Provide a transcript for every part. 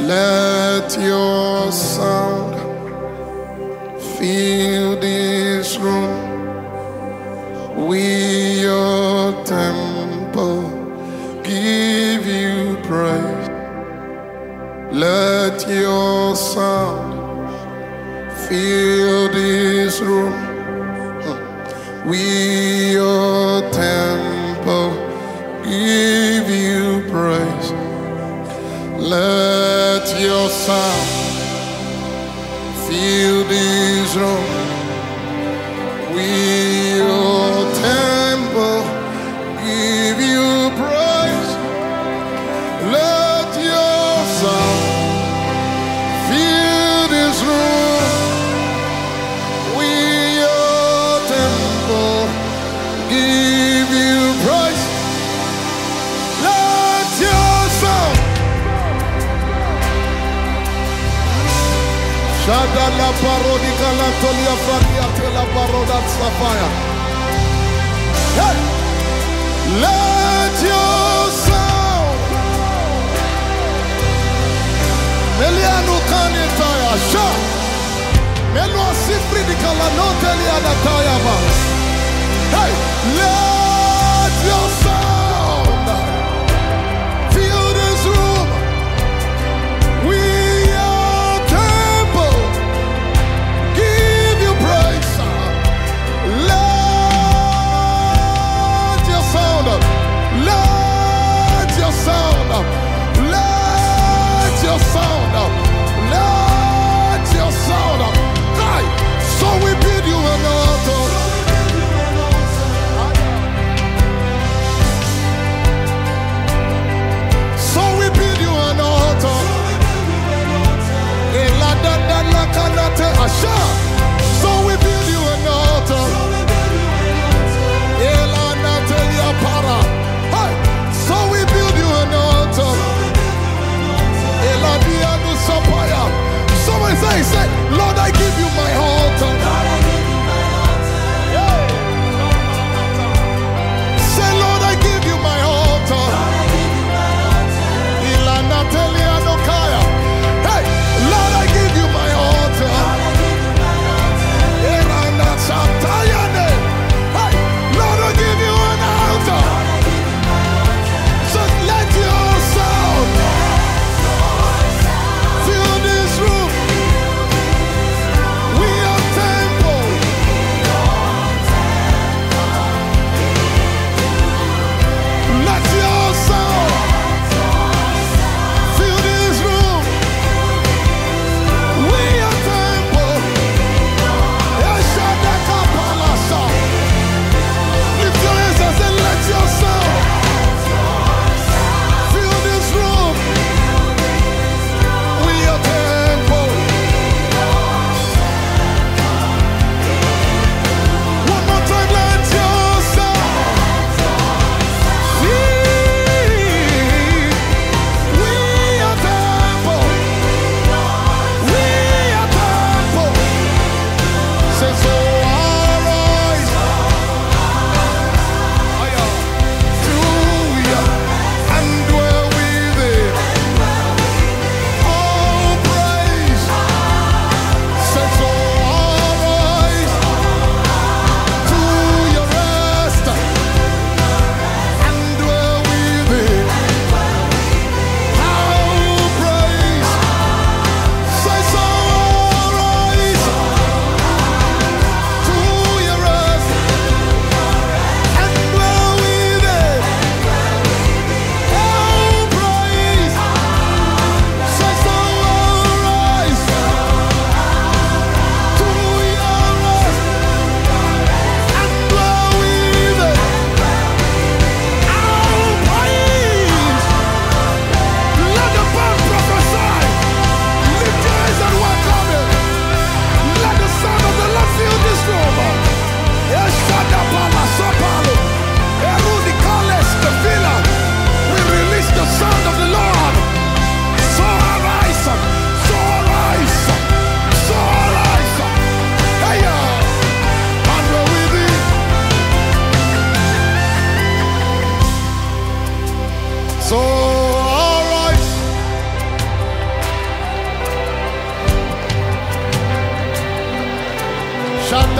Let your sound fill this room. We, your temple, give you praise. Let your sound fill this room. We, your temple, give you praise. Let your sound fill this room. We, your temple, give you praise. Let your sound fill this room. We, your temple, give you praise. Let your sound. Shadala parodika la tolia faria tela paroda sapphire. Hey! Let your sound. Melianu kanetaya sha. Melo sifri di kala noteli adataya ba. Hey! Let your sound fill this room. We are temple. Give you praise. Let your sound up. Let your sound up. Let your sound up. Let your sound up. Hey, so we bid you an altar.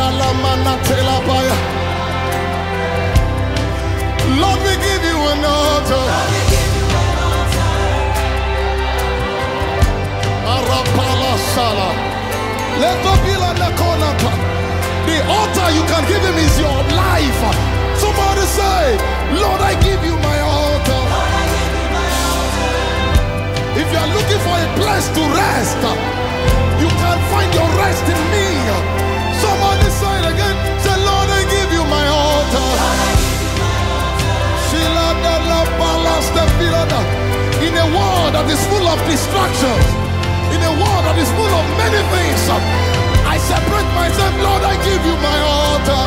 Lord, we give you an altar. The altar you can give him is your life. Somebody say, Lord, I give you my altar. If you are looking for a place to rest, you can find your rest in me. Somebody say it again. Say, Lord, I give you my altar. In a world that is full of distractions, in a world that is full of many things, I separate myself. Lord, I give you my altar.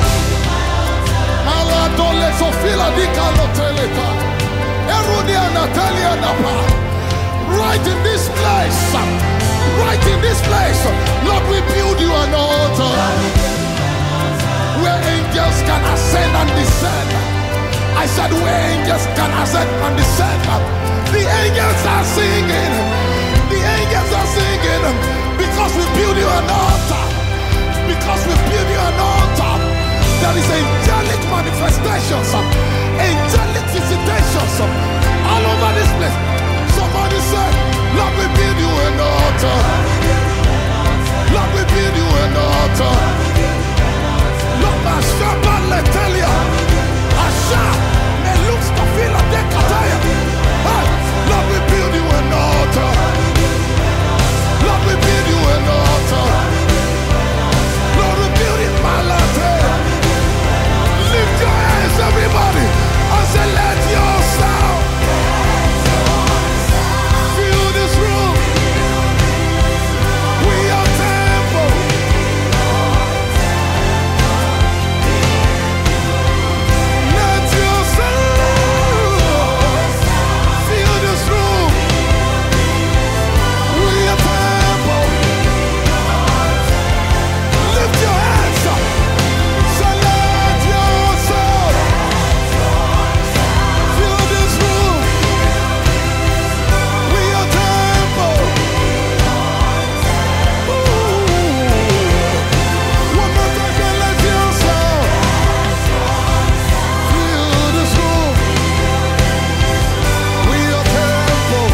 Right in this place, right in this place, Lord, we build you an altar where angels can ascend and descend. I said where angels can ascend and descend. The angels are singing. The angels are singing because we build you an altar. Because we build you an altar. There is angelic manifestations, angelic visitations all over this place. Somebody say, Lord, we build you an altar. Lord, we build you an altar. Lord, my shepherd, let tell you. Asha, me looks to feel a decataya. Lord, we build you an altar. Lord, we build you an altar. Lord, we build it, my Lord. Lift your hands, everybody, and say, let your sound fill this room. We are temple. Let your sound fill this room. We are temple. Lift your hands up. Say, let your sound fill this room. We are temple. One more time, say, let your sound fill this room. We are temple.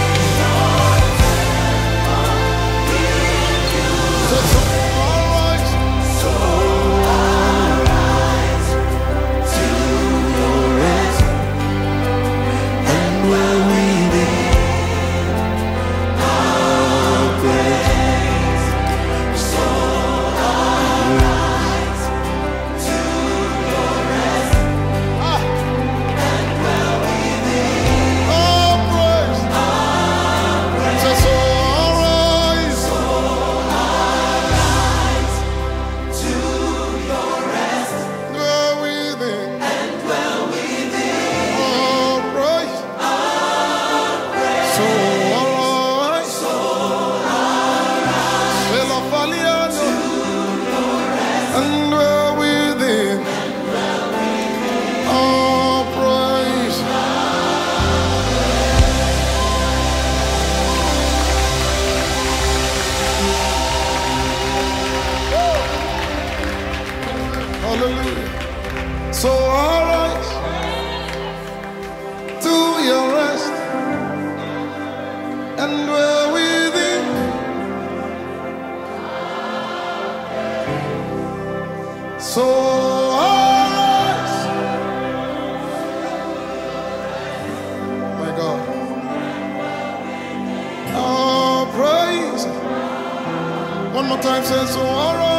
So alright. All praise. Say, so alright. Dwell within. All praise. So alright. Say, la faliano. And dwell within. All praise. Hallelujah. So alright, to your rest and dwell within. So alright, my God, all praise. One more time, say so alright.